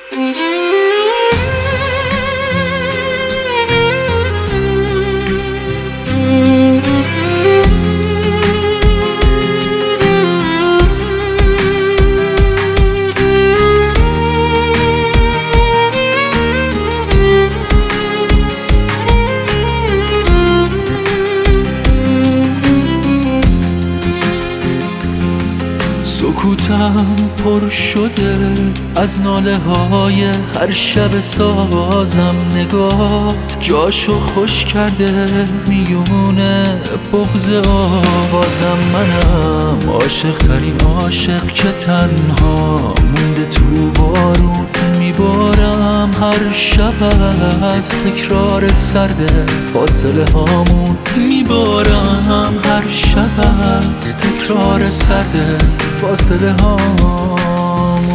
سکوتم پر شده از ناله های هر شب سازم، نگات جاشو خوش کرده میونه بغض آوازم. منم عاشق ترین عاشق که تنها مونده تو بارون، میبارم هر شب از تکرار سرده فاصله هامون، میبارم هر شب از تکرار سرده فاصله هامون.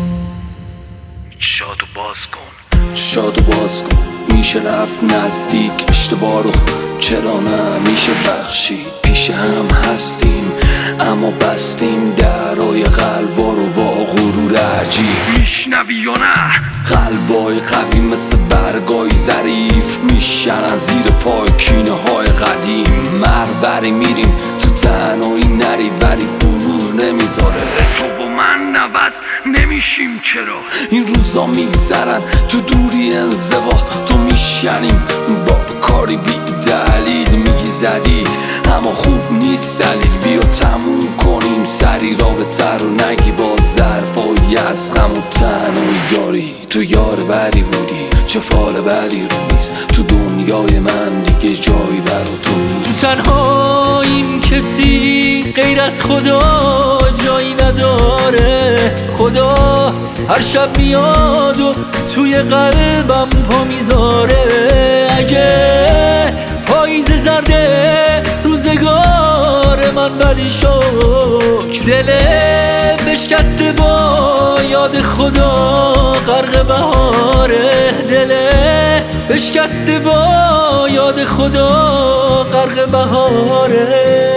شادو باز کن میشه رفت نزدیک اشتباه رو، چرا نه میشه بخشید. پیش هم هستیم اما بستیم درای قلبا رو با غرور عجیب. میشنوی یا نه؟ قلبای قوی مثل برگای ظریف میشن از زیر پای کینه های قدیم. مربری میریم تو تنهایی نری ولی غرور نمیذاره تو و من نوز نمیشیم. چرا این روزا میگذرن تو دوری انزوا، تو میشنیم با کاری بی دلیل. میگی زدی اما خوب نیست دلیل، بیا تموم کنیم سری رابطه رو، نگی با ظرفایی از غم و تنهایی داری. تو یار بدی بودی چه فال بدی رو نیست تو دنیای من، دیگه جایی برا تو نیست. تو تنهاییم کسی غیر از خدا جایی نداره. خدا هر شب میاد و توی قلبم پا میذاره. اگه پاییز زرده روزگار من ولی شکر دله بشکسته با یاد خدا غرق بهاره. دله بشکسته با یاد خدا غرق بهاره.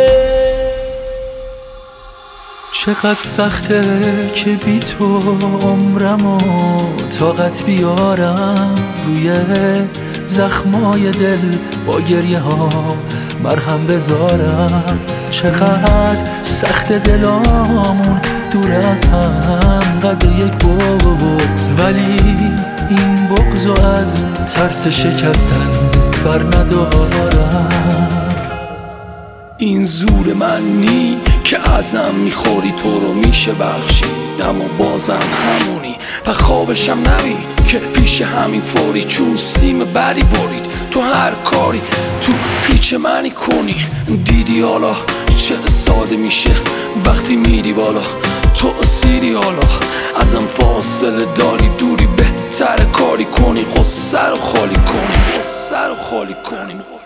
چقدر سخته که بی تو عمرمو طاقت بیارم، روی زخمای دل با گریه ها مرهم بذارم. چقدر سخت دلامون دور از هم قد یک بغض، ولی این بغضو از ترس شکستن بر ندارم. این زور من نی که ازم میخوری، تو رو میشه بخشید اما بازم همونی. و خوابشم نبید که پیش همین فوری، چون سیم بری برید تو هر کاری تو پیچ منی کنی. دیدی حالا چه ساده میشه وقتی میری بالا، تو سیری حالا ازم فاصله داری، دوری بهتر کاری کنی. غصه رو خالی کنی